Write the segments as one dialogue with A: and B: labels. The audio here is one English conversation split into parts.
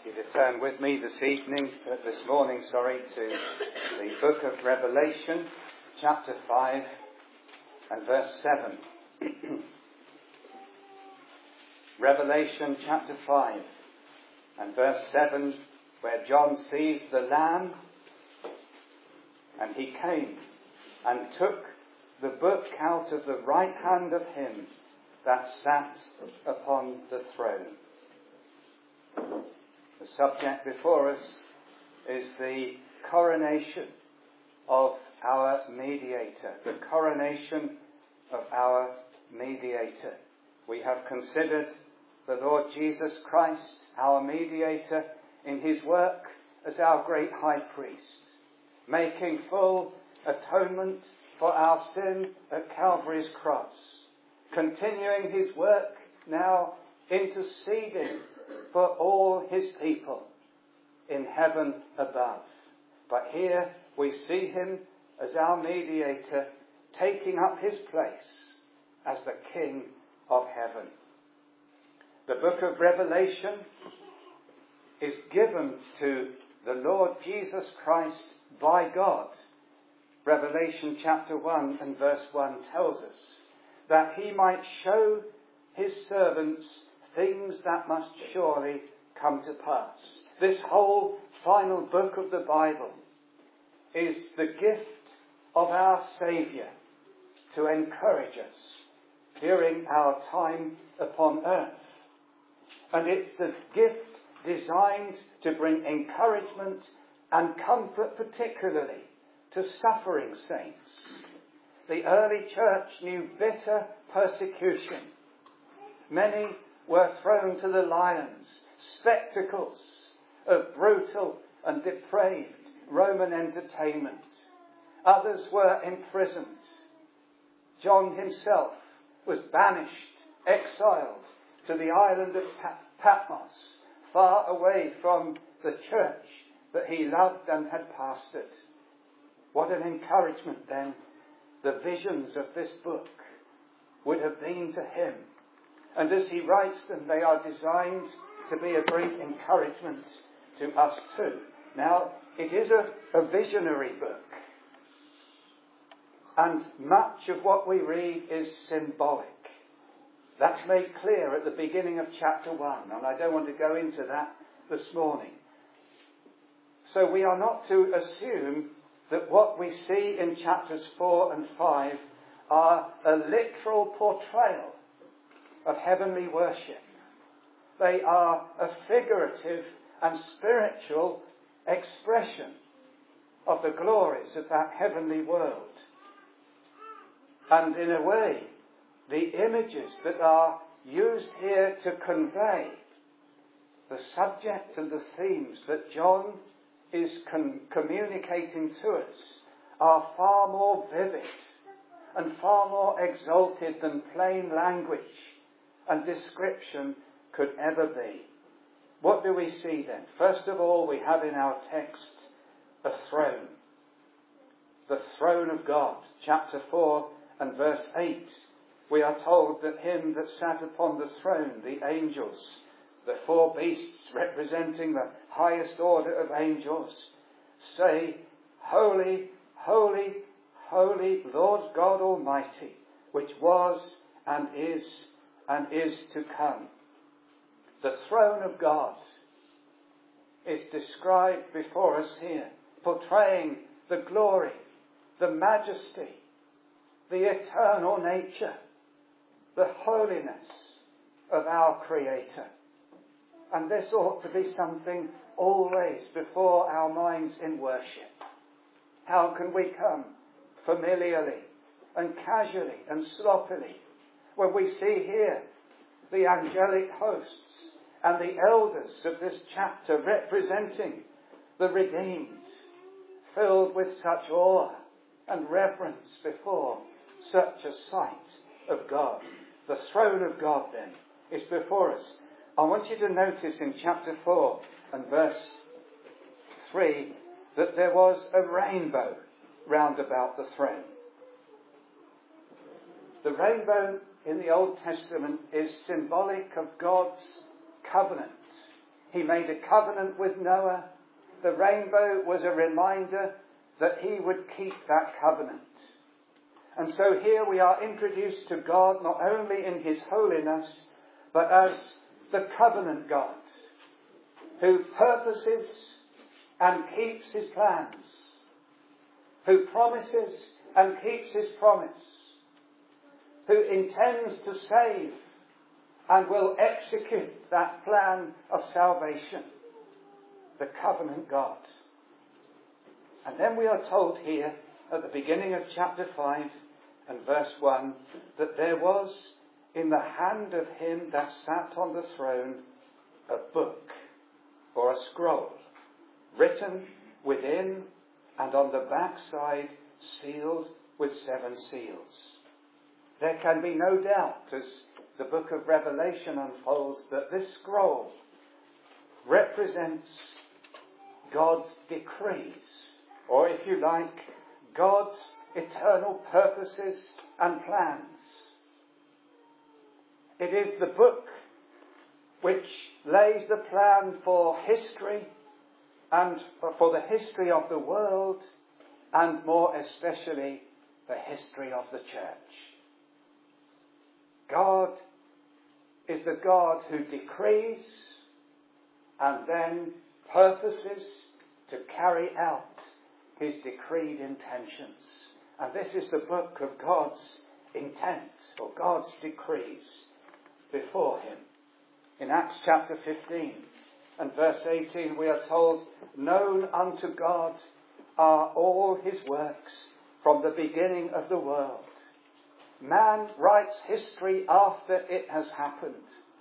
A: You to turn with me this morning, to the book of Revelation, chapter 5 and verse 7. Revelation chapter 5 and verse 7, where John sees the Lamb, and he came and took the book out of the right hand of him that sat upon the throne. The subject before us is the coronation of our mediator. The coronation of our mediator. We have considered the Lord Jesus Christ, our mediator, in his work as our great high priest, making full atonement for our sin at Calvary's cross, continuing his work now interceding for all his people in heaven above. But here we see him as our mediator, taking up his place as the King of heaven. The book of Revelation is given to the Lord Jesus Christ by God. Revelation chapter 1 and verse 1 tells us that he might show his servants things that must surely come to pass. This whole final book of the Bible is the gift of our Saviour to encourage us during our time upon earth. And it's a gift designed to bring encouragement and comfort particularly to suffering saints. The early church knew bitter persecution. Many were thrown to the lions, spectacles of brutal and depraved Roman entertainment. Others were imprisoned. John himself was banished, exiled to the island of Patmos, far away from the church that he loved and had pastored. What an encouragement then the visions of this book would have been to him. And as he writes them, they are designed to be a great encouragement to us too. Now, it is a visionary book. And much of what we read is symbolic. That's made clear at the beginning of chapter 1. And I don't want to go into that this morning. So we are not to assume that what we see in chapters 4 and 5 are a literal portrayal of heavenly worship. They are a figurative and spiritual expression of the glories of that heavenly world. And in a way, the images that are used here to convey the subject and the themes that John is communicating to us are far more vivid and far more exalted than plain language and description could ever be. What do we see then? First of all, we have in our text a throne. The throne of God. Chapter 4 and verse 8. We are told that him that sat upon the throne, the angels, the four beasts representing the highest order of angels, say, Holy, holy, holy, Lord God Almighty, which was and is to come. The throne of God is described before us here, portraying the glory, the majesty, the eternal nature, the holiness of our Creator. And this ought to be something always before our minds in worship. How can we come familiarly and casually and sloppily when we see here the angelic hosts and the elders of this chapter representing the redeemed, filled with such awe and reverence before such a sight of God? The throne of God then is before us. I want you to notice in chapter 4 and verse 3 that there was a rainbow round about the throne. The rainbow in the Old Testament is symbolic of God's covenant He made a covenant with Noah. The rainbow was a reminder that he would keep that covenant. And so here we are introduced to God not only in his holiness, but as the covenant God, who purposes and keeps his plans, who promises and keeps his promise, who intends to save and will execute that plan of salvation, the covenant God. And then we are told here at the beginning of chapter 5 and verse 1 that there was in the hand of him that sat on the throne a book or a scroll, written within and on the backside, sealed with 7 seals. There can be no doubt, as the book of Revelation unfolds, that this scroll represents God's decrees, or if you like, God's eternal purposes and plans. It is the book which lays the plan for history and for the history of the world, and more especially the history of the church. God is the God who decrees and then purposes to carry out his decreed intentions. And this is the book of God's intent, or God's decrees before him. In Acts chapter 15 and verse 18 we are told, known unto God are all his works from the beginning of the world. Man writes history after it has happened,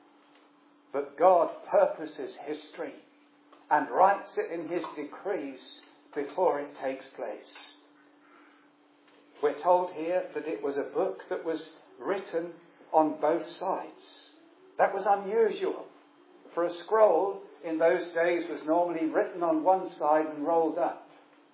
A: but God purposes history and writes it in his decrees before it takes place. We're told here that it was a book that was written on both sides. That was unusual, for a scroll in those days was normally written on one side and rolled up.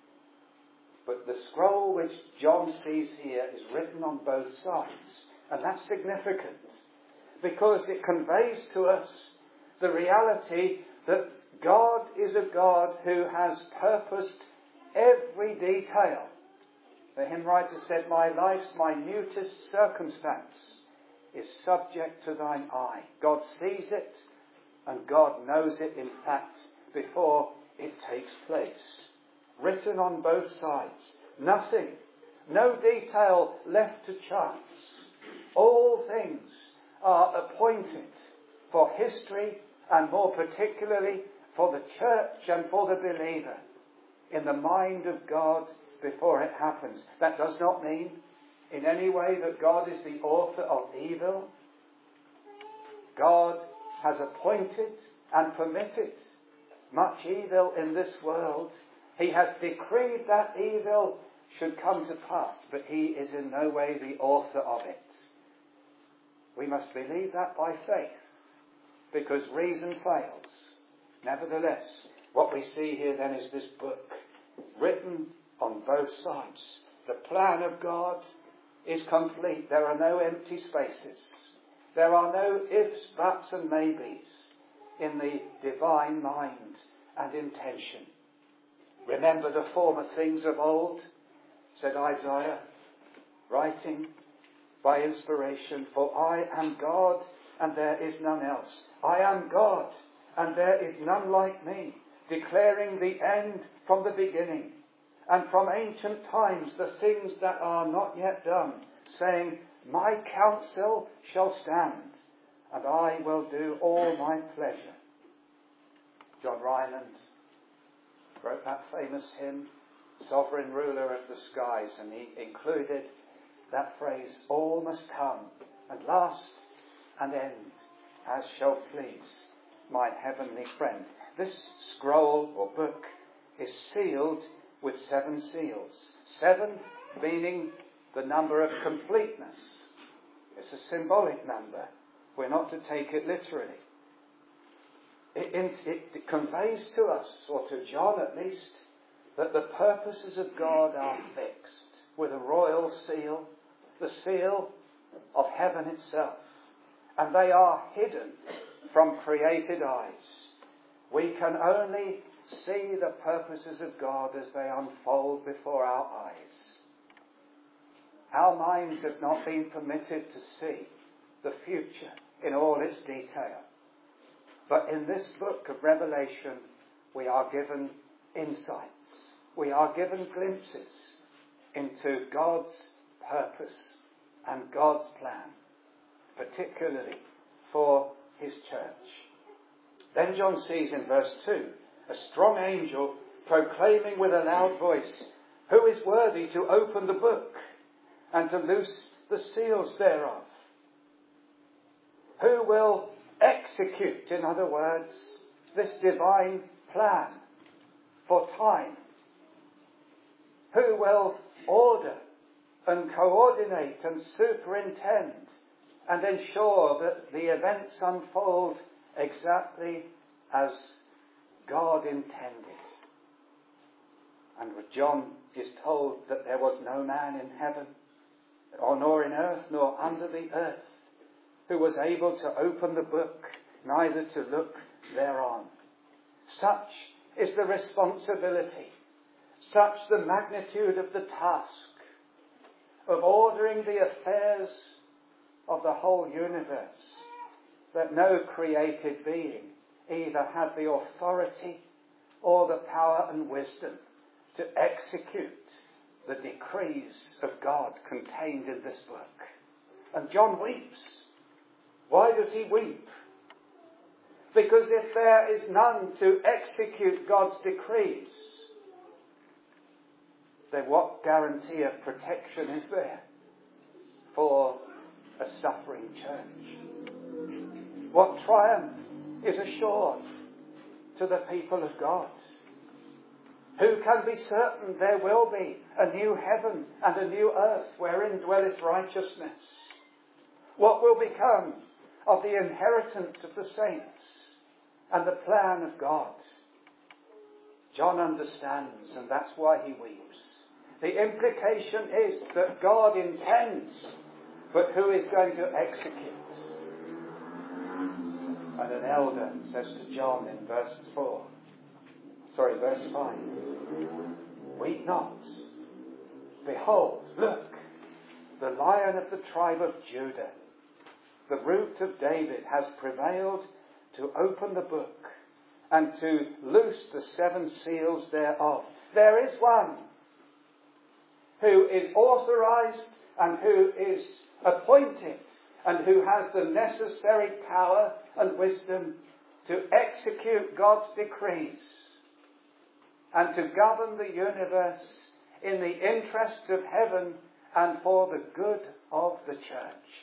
A: But the scroll which John sees here is written on both sides. And that's significant, because it conveys to us the reality that God is a God who has purposed every detail. The hymn writer said, my life's minutest circumstance is subject to thine eye. God sees it, and God knows it, in fact, before it takes place. Written on both sides. Nothing, no detail left to chance. All things are appointed for history, and more particularly for the church and for the believer, in the mind of God before it happens. That does not mean in any way that God is the author of evil. God has appointed and permitted much evil in this world. He has decreed that evil should come to pass, but he is in no way the author of it. We must believe that by faith, because reason fails. Nevertheless, what we see here then is this book written on both sides. The plan of God is complete. There are no empty spaces. There are no ifs, buts and maybes in the divine mind and intention. Remember the former things of old, said Isaiah, writing by inspiration, for I am God and there is none else. I am God and there is none like me, declaring the end from the beginning, and from ancient times the things that are not yet done, saying, my counsel shall stand, and I will do all my pleasure. John Ryland wrote that famous hymn, Sovereign Ruler of the Skies, and he included that phrase, all must come and last and end, as shall please my heavenly friend. This scroll or book is sealed with 7 seals. 7 meaning the number of completeness. It's a symbolic number. We're not to take it literally. It conveys to us, or to John at least, that the purposes of God are fixed with a royal seal, the seal of heaven itself. And they are hidden from created eyes. We can only see the purposes of God as they unfold before our eyes. Our minds have not been permitted to see the future in all its detail. But in this book of Revelation, we are given insights. We are given glimpses into God's purpose and God's plan, particularly for his church. Then John sees in verse 2 a strong angel proclaiming with a loud voice, "Who is worthy to open the book and to loose the seals thereof? Who will execute, in other words, this divine plan for time? Who will order and coordinate and superintend and ensure that the events unfold exactly as God intended?" And John is told that there was no man in heaven, or nor in earth, nor under the earth, who was able to open the book, neither to look thereon. Such is the responsibility, such the magnitude of the task of ordering the affairs of the whole universe, that no created being either had the authority or the power and wisdom to execute the decrees of God contained in this book. And John weeps. Why does he weep? Because if there is none to execute God's decrees, then what guarantee of protection is there for a suffering church? What triumph is assured to the people of God? Who can be certain there will be a new heaven and a new earth wherein dwelleth righteousness? What will become of the inheritance of the saints and the plan of God? John understands, and that's why he weeps. The implication is that God intends, but who is going to execute? And an elder says to John in verse 5, "Weep not. Behold, look, the Lion of the tribe of Judah, the Root of David, has prevailed to open the book and to loose the 7 seals thereof." There is one who is authorized and who is appointed and who has the necessary power and wisdom to execute God's decrees and to govern the universe in the interests of heaven and for the good of the church.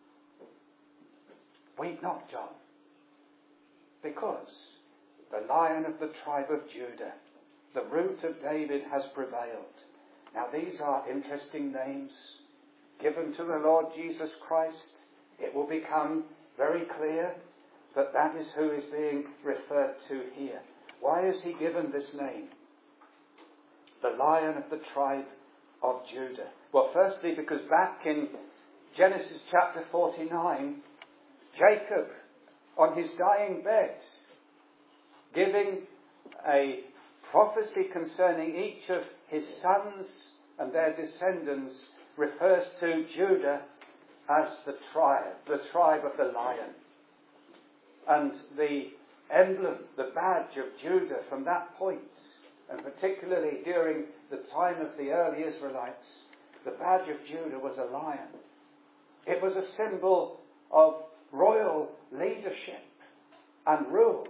A: Weep not, John, because the Lion of the tribe of Judah, the Root of David, has prevailed. Now these are interesting names given to the Lord Jesus Christ. It will become very clear that that is who is being referred to here. Why is he given this name? The Lion of the tribe of Judah. Well, firstly, because back in Genesis chapter 49, Jacob, on his dying bed, giving a prophecy concerning each of his sons and their descendants, refers to Judah as the tribe of the lion. And the emblem, the badge of Judah from that point, and particularly during the time of the early Israelites, the badge of Judah was a lion. It was a symbol of royal leadership and rule.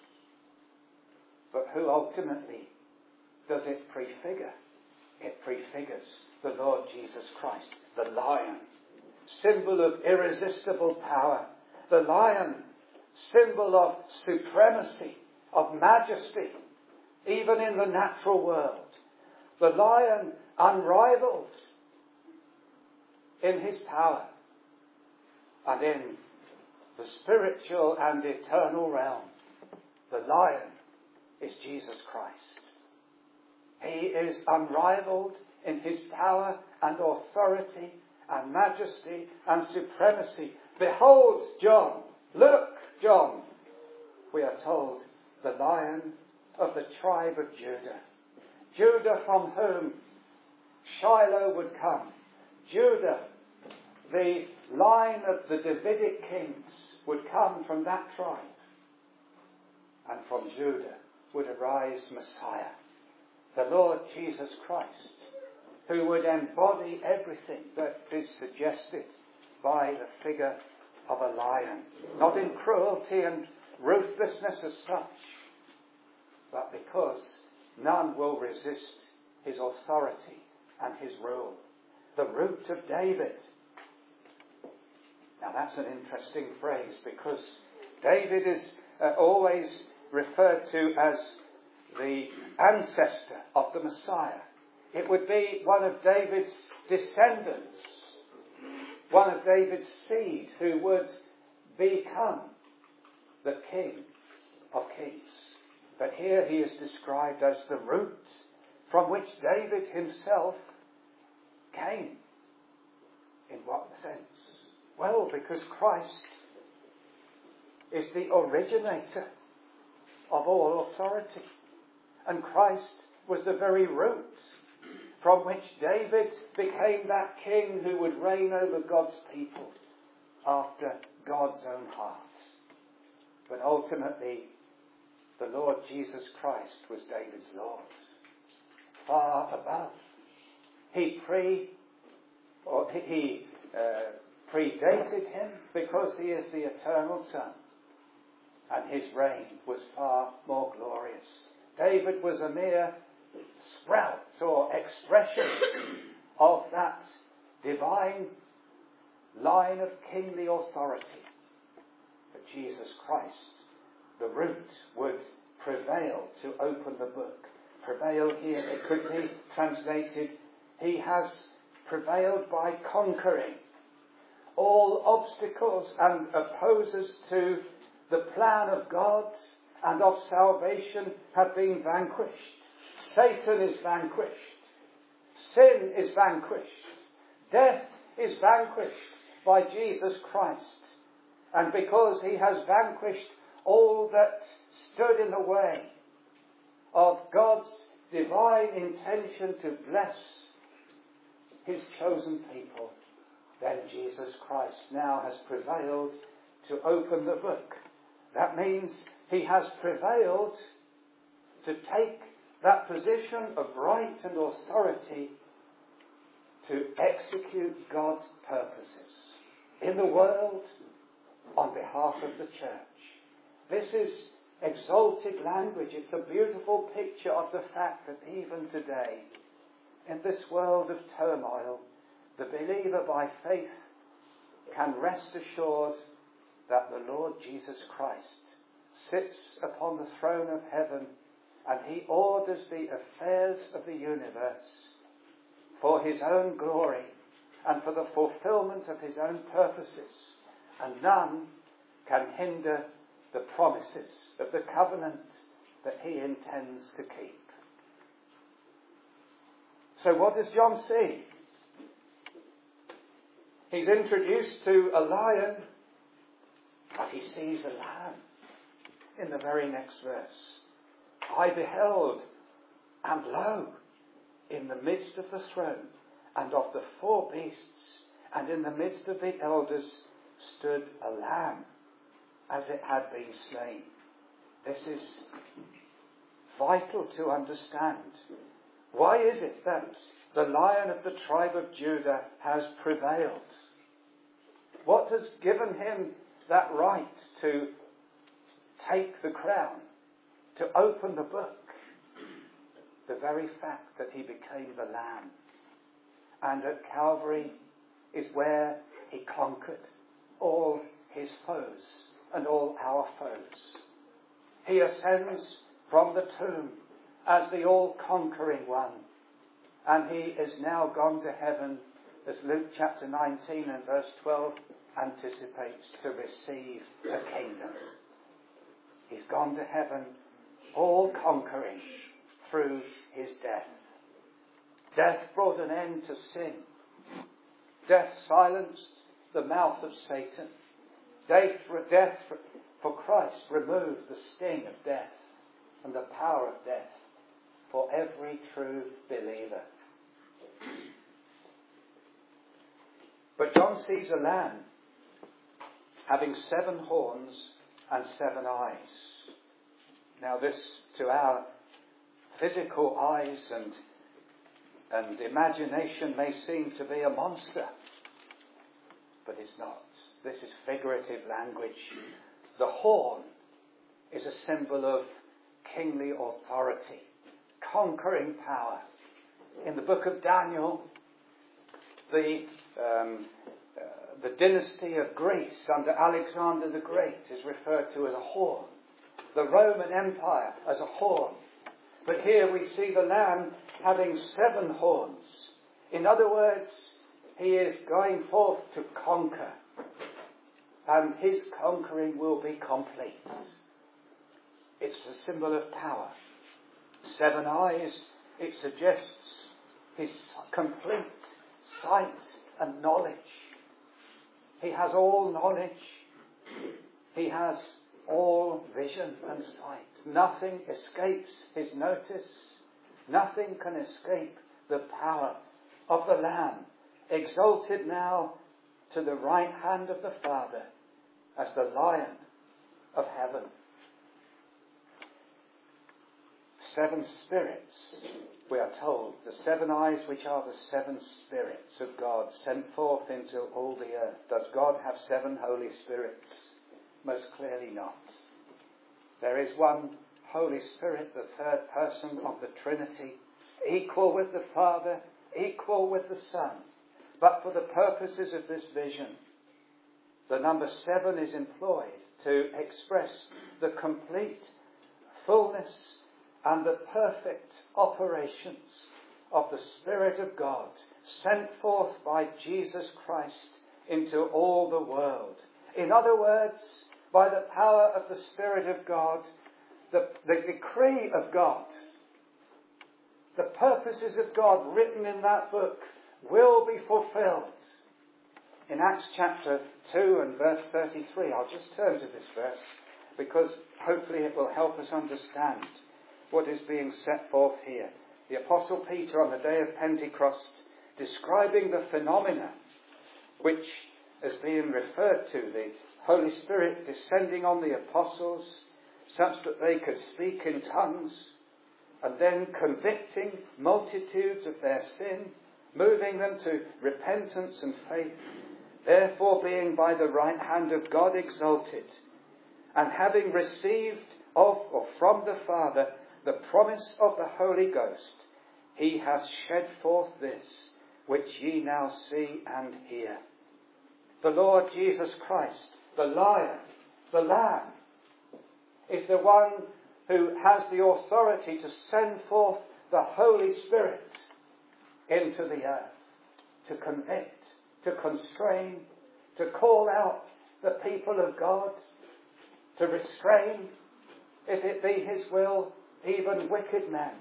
A: But who ultimately does it prefigure? It prefigures the Lord Jesus Christ, the lion, symbol of irresistible power. The lion, symbol of supremacy, of majesty, even in the natural world. The lion, unrivaled in his power and in the spiritual and eternal realm. The lion is Jesus Christ. He is unrivaled in his power and authority and majesty and supremacy. Behold, John, look, John, we are told the Lion of the tribe of Judah. Judah, from whom Shiloh would come. Judah, the line of the Davidic kings, would come from that tribe. And from Judah would arise Messiah, the Lord Jesus Christ, who would embody everything that is suggested by the figure of a lion. Not in cruelty and ruthlessness as such, but because none will resist his authority and his rule. The root of David. Now that's an interesting phrase, because David is always referred to as the ancestor of the Messiah. It would be one of David's descendants, one of David's seed, who would become the King of Kings. But here he is described as the root from which David himself came. In what sense? Well, because Christ is the originator of all authority. And Christ was the very root from which David became that king who would reign over God's people after God's own heart. But ultimately, the Lord Jesus Christ was David's Lord, far above. He predated him because he is the eternal Son, and his reign was far more glorious. David was a mere sprout or expression of that divine line of kingly authority. But Jesus Christ, the root, would prevail to open the book. Prevail here, it could be translated, he has prevailed by conquering. All obstacles and opposers to the plan of God and of salvation have been vanquished. Satan is vanquished. Sin is vanquished. Death is vanquished by Jesus Christ. And because he has vanquished all that stood in the way of God's divine intention to bless his chosen people, then Jesus Christ now has prevailed to open the book. That means he has prevailed to take that position of right and authority to execute God's purposes in the world on behalf of the church. This is exalted language. It's a beautiful picture of the fact that even today, in this world of turmoil, the believer by faith can rest assured that the Lord Jesus Christ sits upon the throne of heaven, and he orders the affairs of the universe for his own glory and for the fulfillment of his own purposes, and none can hinder the promises of the covenant that he intends to keep. So what does John see? He's introduced to a lion, but he sees a lamb in the very next verse. I beheld, and lo, in the midst of the throne and of the four beasts, and in the midst of the elders, stood a lamb, as it had been slain. This is vital to understand. Why is it that the Lion of the tribe of Judah has prevailed? What has given him that right to take the crown, to open the book? The very fact that he became the Lamb. And at Calvary is where he conquered all his foes and all our foes. He ascends from the tomb as the all-conquering one. And he is now gone to heaven, as Luke chapter 19 and verse 12 anticipates, to receive a kingdom. He's gone to heaven, all-conquering through his death. Death brought an end to sin. Death silenced the mouth of Satan. Death for Christ removed the sting of death. and the power of death for every true believer. But John sees a lamb having 7 horns and 7 eyes. Now this, to our physical eyes and imagination, may seem to be a monster, but it's not. This is figurative language. The horn is a symbol of kingly authority, conquering power. In the book of Daniel, the dynasty of Greece under Alexander the Great is referred to as a horn. The Roman Empire as a horn. But here we see the Lamb having 7 horns. In other words, he is going forth to conquer. And his conquering will be complete. It's a symbol of power. 7 eyes, it suggests his complete sight and knowledge. He has all knowledge. He has all vision and sight. Nothing escapes his notice. Nothing can escape the power of the Lamb, exalted now to the right hand of the Father as the Lion of heaven. 7 spirits, we are told, the 7 eyes which are the 7 spirits of God sent forth into all the earth. Does God have 7 Holy Spirits? Most clearly not. There is one Holy Spirit, the 3rd person of the Trinity, equal with the Father, equal with the Son. But for the purposes of this vision, the number 7 is employed to express the complete fullness and the perfect operations of the Spirit of God sent forth by Jesus Christ into all the world. In other words, by the power of the Spirit of God, the decree of God, the purposes of God written in that book will be fulfilled. In Acts chapter 2 and verse 33, I'll just turn to this verse because hopefully it will help us understand what is being set forth here. The Apostle Peter on the day of Pentecost, describing the phenomena which is being referred to, the Holy Spirit descending on the apostles such that they could speak in tongues, and then convicting multitudes of their sin, moving them to repentance and faith, therefore being by the right hand of God exalted, and having received of or from the Father the promise of the Holy Ghost, he has shed forth this, which ye now see and hear. The Lord Jesus Christ, the Lion, the Lamb, is the one who has the authority to send forth the Holy Spirit into the earth, to convict, to constrain, to call out the people of God, to restrain, if it be his will, even wicked men.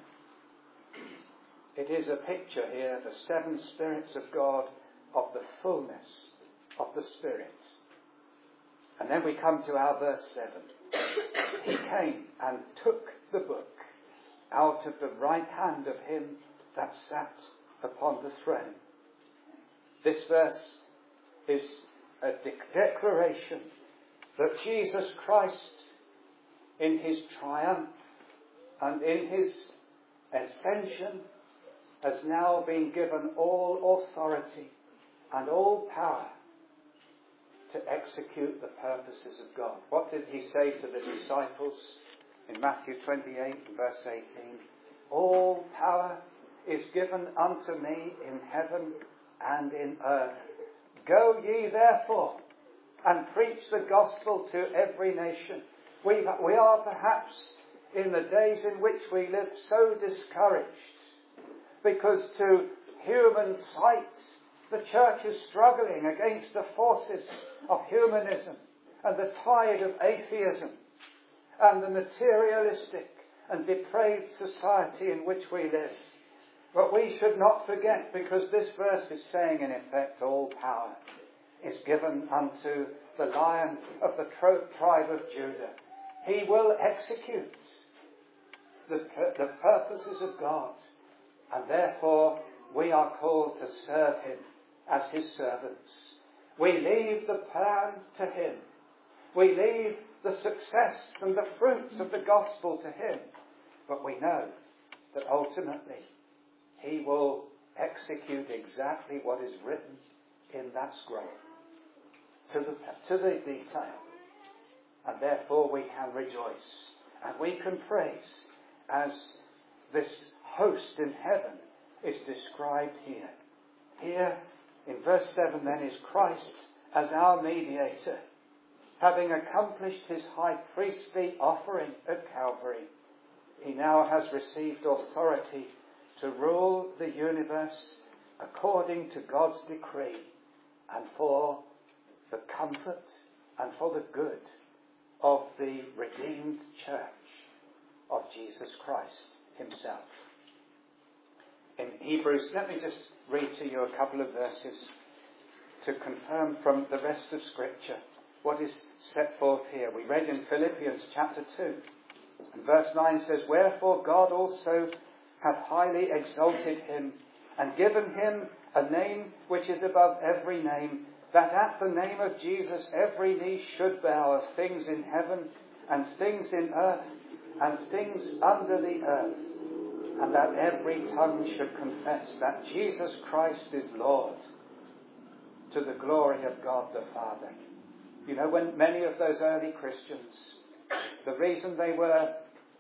A: It is a picture here, the 7 spirits of God, of the fullness of the Spirit. And then we come to our verse 7. He came and took the book out of the right hand of him that sat upon the throne. This verse is a declaration that Jesus Christ, in his triumph and in his ascension, has now been given all authority and all power to execute the purposes of God. What did he say to the disciples in Matthew 28 verse 18? All power is given unto me in heaven and in earth. Go ye therefore and preach the gospel to every nation. We are perhaps in the days in which we live so discouraged because to human sight the church is struggling against the forces of humanism and the tide of atheism and the materialistic and depraved society in which we live. But we should not forget, because this verse is saying in effect, all power is given unto the Lion of the tribe of Judah. He will execute the purposes of God, and therefore we are called to serve him as his servants. We leave the plan to him. We leave the success and the fruits of the gospel to him. But we know that ultimately he will execute exactly what is written in that scroll to the detail. And therefore we can rejoice and we can praise as this host in heaven is described here. Here in verse 7 then is Christ as our mediator, having accomplished his high priestly offering at Calvary. He now has received authority to rule the universe according to God's decree and for the comfort and for the good of the redeemed church of Jesus Christ himself. In Hebrews, let me just read to you a couple of verses to confirm from the rest of Scripture what is set forth here. We read in Philippians chapter 2, and verse 9 says, "Wherefore God also hath highly exalted him, and given him a name which is above every name, that at the name of Jesus every knee should bow, of things in heaven, and things in earth, and things under the earth, and that every tongue should confess that Jesus Christ is Lord, to the glory of God the Father." You know, when many of those early Christians, the reason they were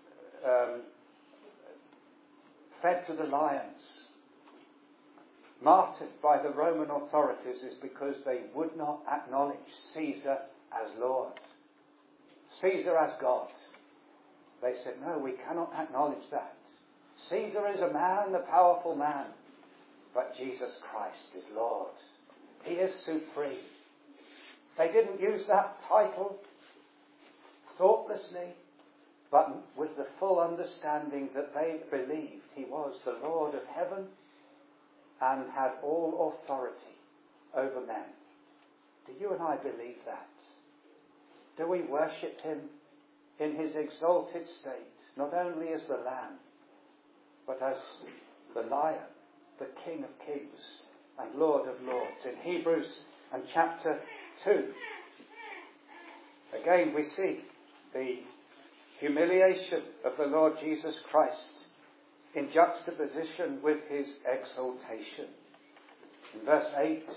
A: fed to the lions, martyred by the Roman authorities, is because they would not acknowledge Caesar as Lord, Caesar as God. They said, no, we cannot acknowledge that. Caesar is a man, a powerful man, but Jesus Christ is Lord. He is supreme. They didn't use that title thoughtlessly, but with the full understanding that they believed he was the Lord of heaven and had all authority over men. Do you and I believe that? Do we worship him in his exalted state, not only as the Lamb, but as the Lion, the King of Kings and Lord of Lords? In Hebrews and chapter 2, again we see the humiliation of the Lord Jesus Christ in juxtaposition with his exaltation. In verse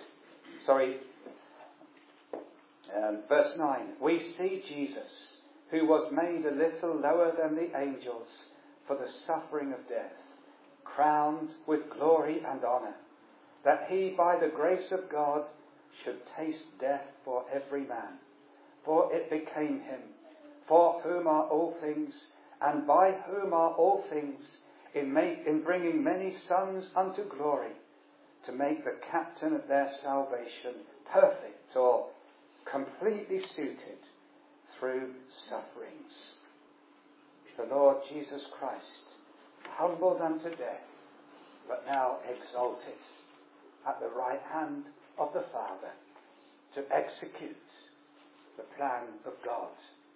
A: 9, we see Jesus, who was made a little lower than the angels for the suffering of death, crowned with glory and honour, that he by the grace of God should taste death for every man. For it became him, for whom are all things, and by whom are all things, in bringing many sons unto glory, to make the captain of their salvation perfect or completely suited through sufferings. The Lord Jesus Christ, humbled unto death, but now exalted at the right hand of the Father to execute the plan of God.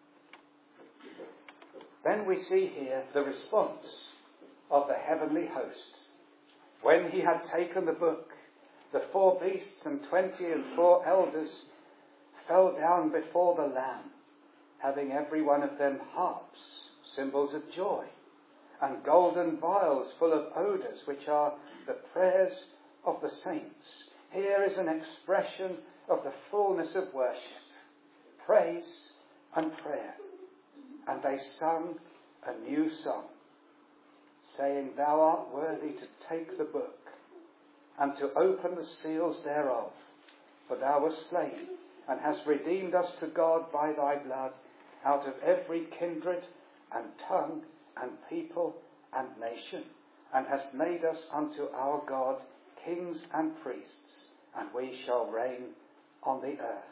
A: Then we see here the response of the heavenly host. When he had taken the book, the 4 beasts and 24 elders fell down before the Lamb, having every one of them harps, symbols of joy, and golden vials full of odours, which are the prayers of the saints. Here is an expression of the fullness of worship, praise and prayer. And they sung a new song, saying, Thou art worthy to take the book and to open the seals thereof. For thou wast slain and hast redeemed us to God by thy blood out of every kindred and tongue and people and nation, and hast made us unto our God kings and priests, and we shall reign on the earth.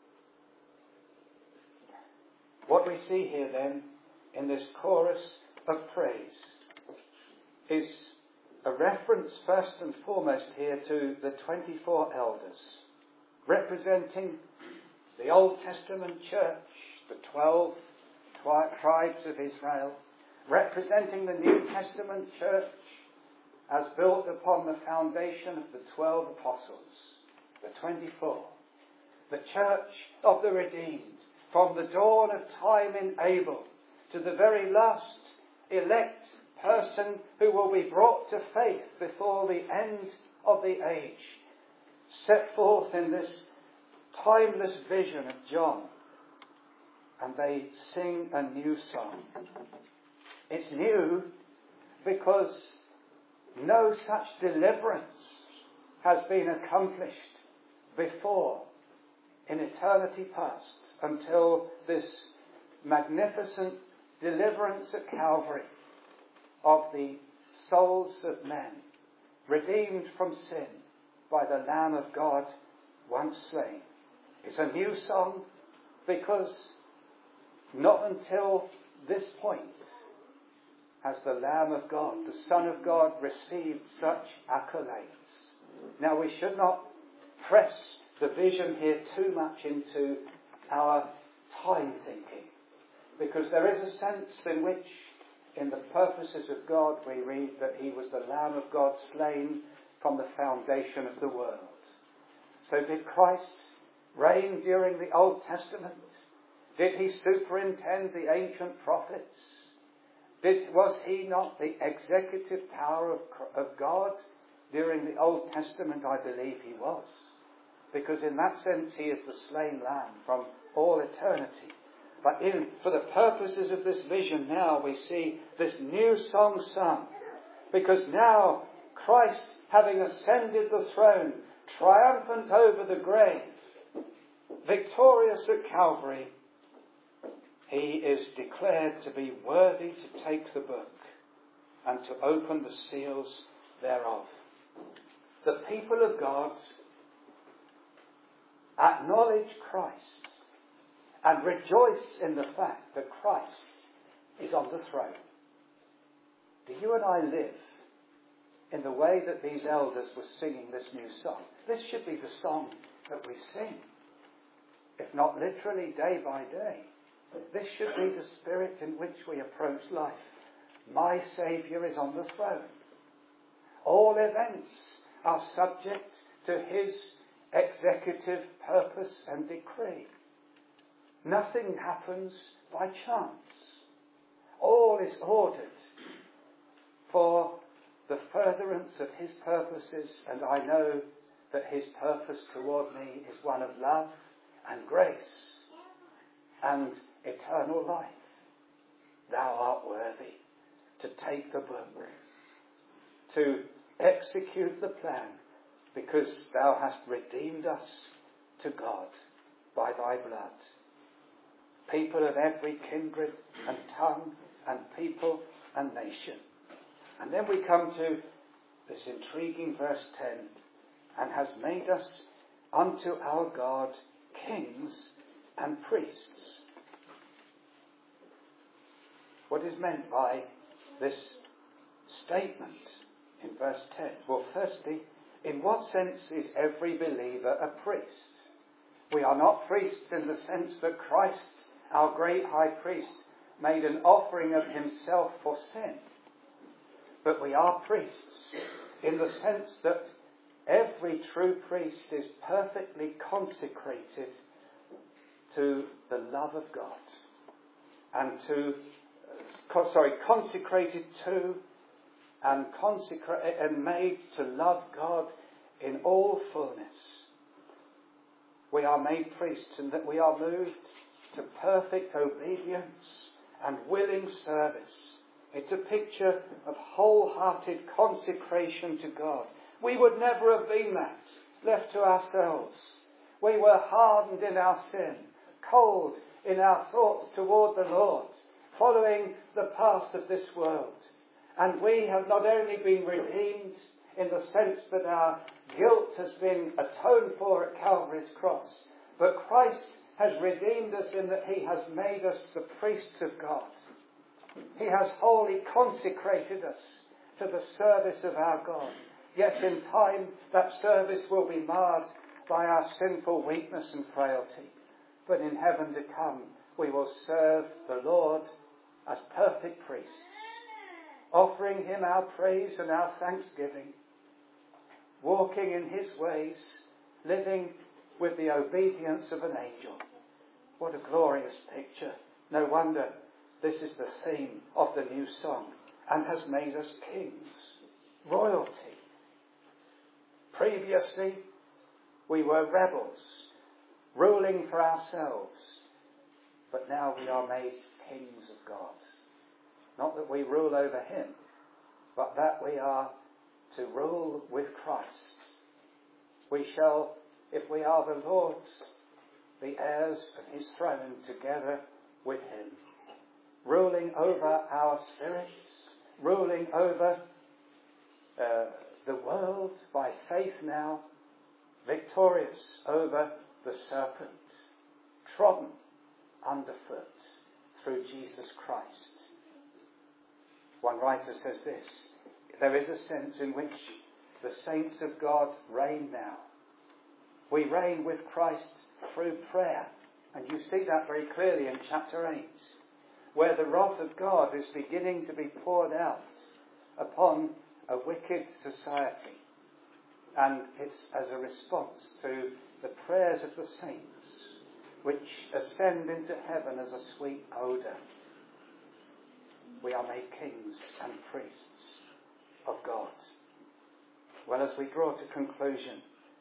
A: What we see here then in this chorus of praise is a reference first and foremost here to the 24 elders, representing the Old Testament church, the 12 tribes of Israel, representing the New Testament church as built upon the foundation of the 12 apostles, the 24, the church of the redeemed, from the dawn of time in Abel to the very last elect person who will be brought to faith before the end of the age, set forth in this timeless vision of John. And they sing a new song. It's new because no such deliverance has been accomplished before in eternity past until this magnificent deliverance at Calvary of the souls of men, redeemed from sin by the Lamb of God once slain. It's a new song because not until this point has the Lamb of God, the Son of God, received such accolades. Now we should not press the vision here too much into our time thinking, because there is a sense in which in the purposes of God we read that he was the Lamb of God slain from the foundation of the world. So did Christ reign during the Old Testament? Did he superintend the ancient prophets? Was he not the executive power of God during the Old Testament? I believe he was. Because in that sense he is the slain lamb from all eternity. But for the purposes of this vision now we see this new song sung. Because now Christ, having ascended the throne, triumphant over the grave, victorious at Calvary, he is declared to be worthy to take the book and to open the seals thereof. The people of God acknowledge Christ and rejoice in the fact that Christ is on the throne. Do you and I live in the way that these elders were singing this new song? This should be the song that we sing, if not literally day by day. This should be the spirit in which we approach life. My Saviour is on the throne. All events are subject to his executive purpose and decree. Nothing happens by chance. All is ordered for the furtherance of his purposes, and I know that his purpose toward me is one of love and grace and eternal life. Thou art worthy to take the book, to execute the plan, because thou hast redeemed us to God by thy blood. People of every kindred and tongue and people and nation. And then we come to this intriguing verse 10, and has made us unto our God kings and priests. What is meant by this statement in verse 10? Well, firstly, in what sense is every believer a priest? We are not priests in the sense that Christ, our great high priest, made an offering of himself for sin. But we are priests in the sense that every true priest is perfectly consecrated to the love of God and consecrated to and made to love God in all fullness. We are made priests in that we are moved to perfect obedience and willing service. It's a picture of wholehearted consecration to God. We would never have been that, left to ourselves. We were hardened in our sin, cold in our thoughts toward the Lord, following the path of this world. And we have not only been redeemed in the sense that our guilt has been atoned for at Calvary's cross, but Christ has redeemed us in that he has made us the priests of God. He has wholly consecrated us to the service of our God. Yes, in time that service will be marred by our sinful weakness and frailty. But in heaven to come, we will serve the Lord as perfect priests, offering him our praise and our thanksgiving, walking in his ways, living with the obedience of an angel. What a glorious picture. No wonder this is the theme of the new song, and has made us kings, royalty. Previously, we were rebels, ruling for ourselves, but now we are made kings of God. Not that we rule over him, but that we are to rule with Christ. We shall, if we are the Lord's, be heirs of his throne together with him, ruling over our spirits, ruling over the world by faith now, victorious over the serpent, trodden underfoot through Jesus Christ. One writer says this: there is a sense in which the saints of God reign now. We reign with Christ through prayer. And you see that very clearly in chapter 8, where the wrath of God is beginning to be poured out upon a wicked society. And it's as a response to the prayers of the saints, which ascend into heaven as a sweet odour. We are made kings and priests of God. Well, as we draw to conclusion,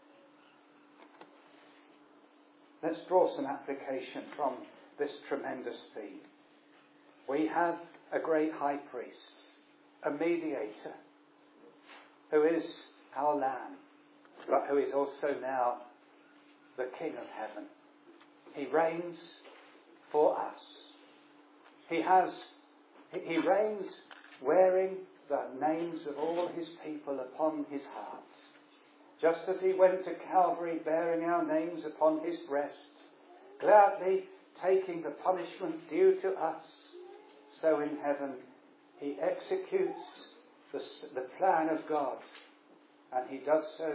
A: let's draw some application from this tremendous theme. We have a great high priest, a mediator, who is our Lamb, but who is also now the King of heaven. He reigns for us. He reigns wearing the names of all his people upon his heart. Just as he went to Calvary bearing our names upon his breast, gladly taking the punishment due to us, so in heaven he executes the plan of God, and he does so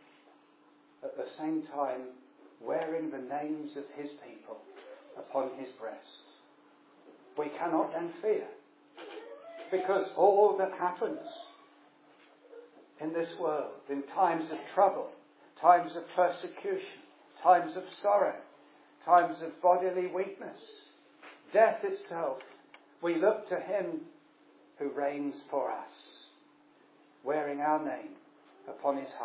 A: at the same time wearing the names of his people upon his breast. We cannot then fear, because all that happens in this world, in times of trouble, times of persecution, times of sorrow, times of bodily weakness, death itself, we look to him who reigns for us, wearing our name upon his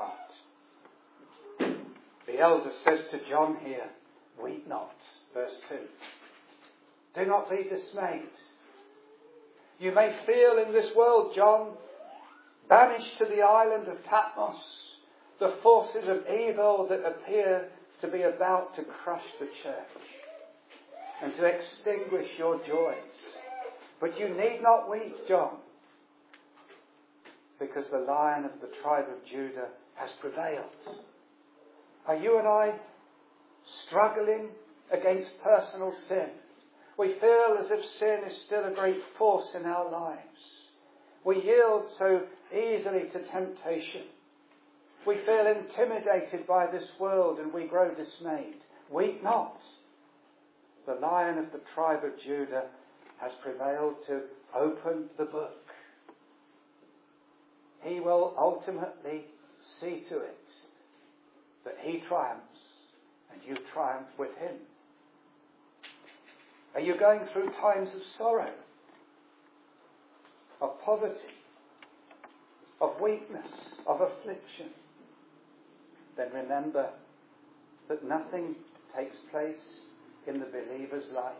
A: heart. The elder says to John here, weep not, verse 2. Do not be dismayed. You may feel in this world, John, banished to the island of Patmos, the forces of evil that appear to be about to crush the church and to extinguish your joys. But you need not weep, John, because the Lion of the tribe of Judah has prevailed. Are you and I struggling against personal sin? We feel as if sin is still a great force in our lives. We yield so easily to temptation. We feel intimidated by this world and we grow dismayed. Weep not. The Lion of the tribe of Judah has prevailed to open the book. He will ultimately see to it that he triumphs and you triumph with him. Are you going through times of sorrow, of poverty, of weakness, of affliction? Then remember that nothing takes place in the believer's life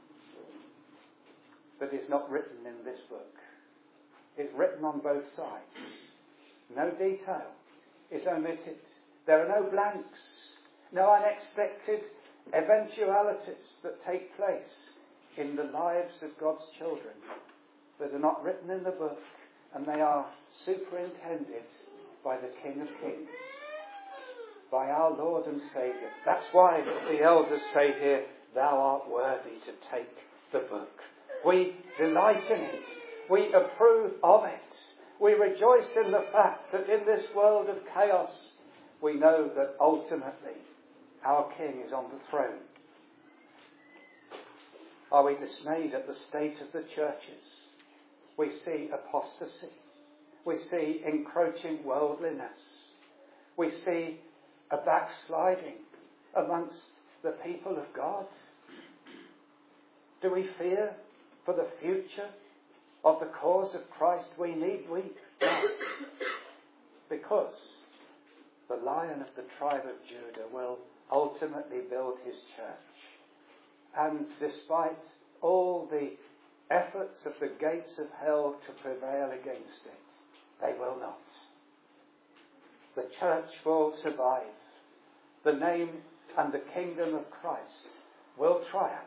A: that is not written in this book. It's written on both sides. No detail is omitted. There are no blanks, no unexpected eventualities that take place in the lives of God's children that are not written in the book, and they are superintended by the King of Kings, by our Lord and Saviour. That's why the elders say here, thou art worthy to take the book. We delight in it. We approve of it. We rejoice in the fact that in this world of chaos, we know that ultimately our King is on the throne. Are we dismayed at the state of the churches? We see apostasy. We see encroaching worldliness. We see a backsliding amongst the people of God. Do we fear for the future of the cause of Christ? We need weep not, because the Lion of the tribe of Judah will ultimately build his church. And despite all the efforts of the gates of hell to prevail against it, they will not. The church will survive. The name and the kingdom of Christ will triumph.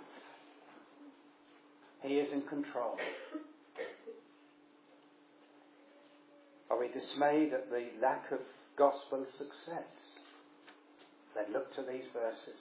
A: He is in control. Are we dismayed at the lack of gospel success? Then look to these verses.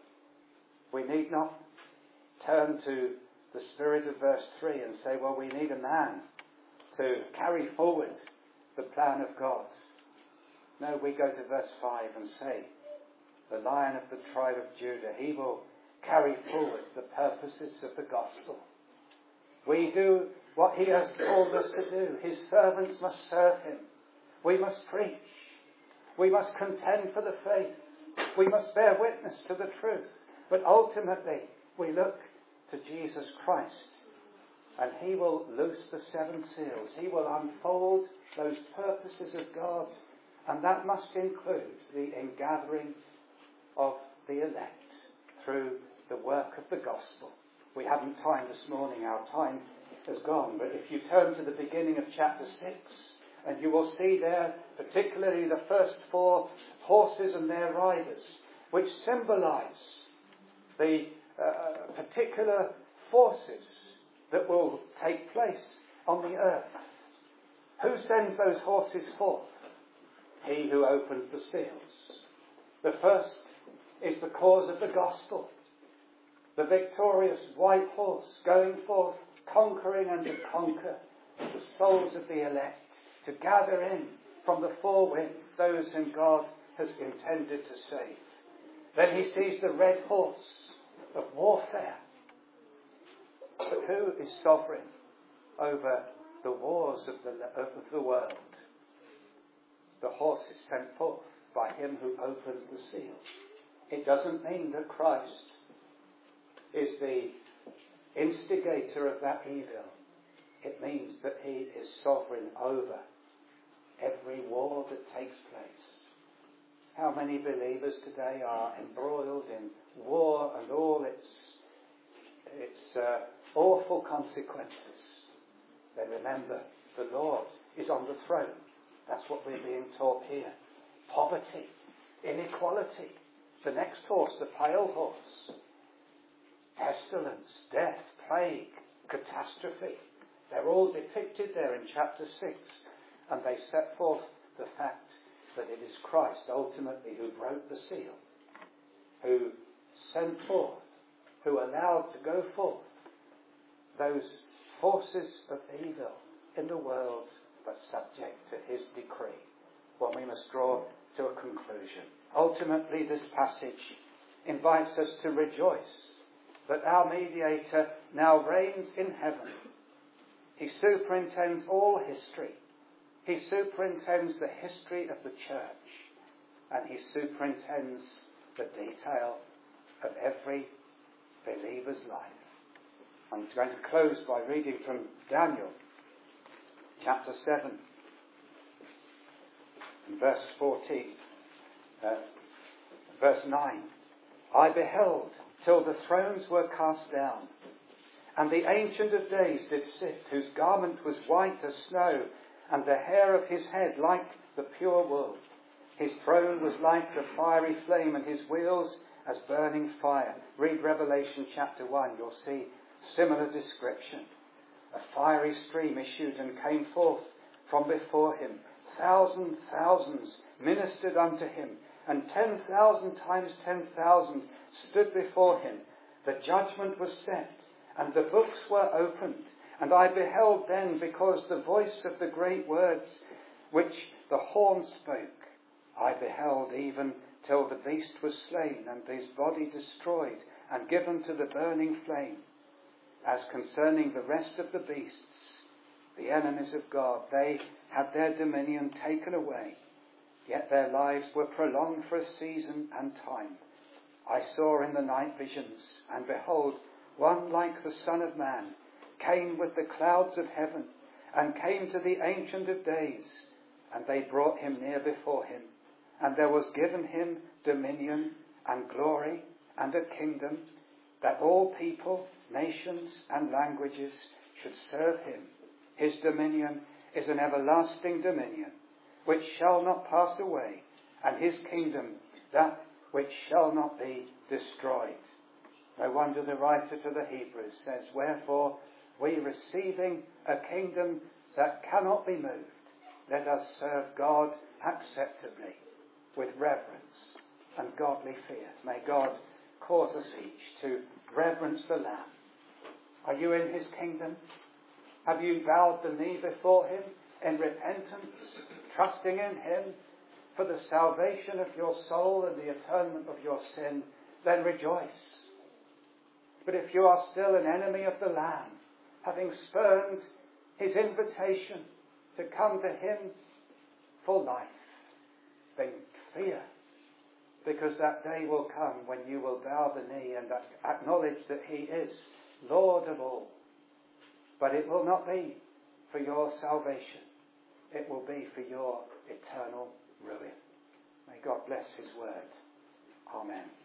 A: We need not turn to the spirit of verse 3 and say, well, we need a man to carry forward the plan of God. No, we go to verse 5 and say, the Lion of the tribe of Judah, he will carry forward the purposes of the gospel. We do what he has called us to do. His servants must serve him. We must preach. We must contend for the faith. We must bear witness to the truth. But ultimately, we look to Jesus Christ, and he will loose the 7 seals. He will unfold those purposes of God, and that must include the ingathering of the elect through the work of the gospel. We haven't time this morning, our time has gone, but if you turn to the beginning of chapter 6, and you will see there particularly the first 4 horses and their riders, which symbolize the particular forces that will take place on the earth. Who sends those horses forth? He who opens the seals. The first is the cause of the gospel. The victorious white horse going forth, conquering and to conquer the souls of the elect, to gather in from the 4 winds those whom God has intended to save. Then he sees the red horse of warfare. But who is sovereign over the wars of the world? The horse is sent forth by him who opens the seal. It doesn't mean that Christ is the instigator of that evil. It means that he is sovereign over every war that takes place. How many believers today are embroiled in war and all its awful consequences? They remember the Lord is on the throne. That's what we're being taught here. Poverty, inequality, the next horse, the pale horse, pestilence, death, plague, catastrophe. They're all depicted there in chapter 6, and they set forth the fact that it is Christ ultimately who broke the seal, who sent forth, who allowed to go forth those forces of evil in the world, but subject to his decree. Well, we must draw to a conclusion. Ultimately, this passage invites us to rejoice that our mediator now reigns in heaven. He superintends all history. He superintends the history of the church, and he superintends the detail of every believer's life. I'm going to close by reading from Daniel chapter 7 and verse 14. Verse 9. I beheld till the thrones were cast down, and the Ancient of Days did sit, whose garment was white as snow, and the hair of his head like the pure wool. His throne was like the fiery flame, and his wheels as burning fire. Read Revelation chapter 1, you'll see similar description. A fiery stream issued and came forth from before him. Thousands ministered unto him, and 10,000 times 10,000 stood before him. The judgment was set, and the books were opened. And I beheld then, because the voice of the great words which the horn spoke, I beheld even till the beast was slain, and his body destroyed, and given to the burning flame. as concerning the rest of the beasts, the enemies of God, they had their dominion taken away, yet their lives were prolonged for a season and time. I saw in the night visions, and behold, one like the Son of Man came with the clouds of heaven, and came to the Ancient of Days, and they brought him near before him. And there was given him dominion and glory and a kingdom, that all people, nations and languages should serve him. His dominion is an everlasting dominion, which shall not pass away, and his kingdom that which shall not be destroyed. No wonder the writer to the Hebrews says, wherefore, we receiving a kingdom that cannot be moved, let us serve God acceptably, with reverence and godly fear. May God cause us each to reverence the Lamb. Are you in his kingdom? Have you bowed the knee before him in repentance, trusting in him for the salvation of your soul and the atonement of your sin? Then rejoice. But if you are still an enemy of the Lamb, having spurned his invitation to come to him for life, then fear, because that day will come when you will bow the knee and acknowledge that he is Lord of all. But it will not be for your salvation. It will be for your eternal ruin. May God bless his word. Amen.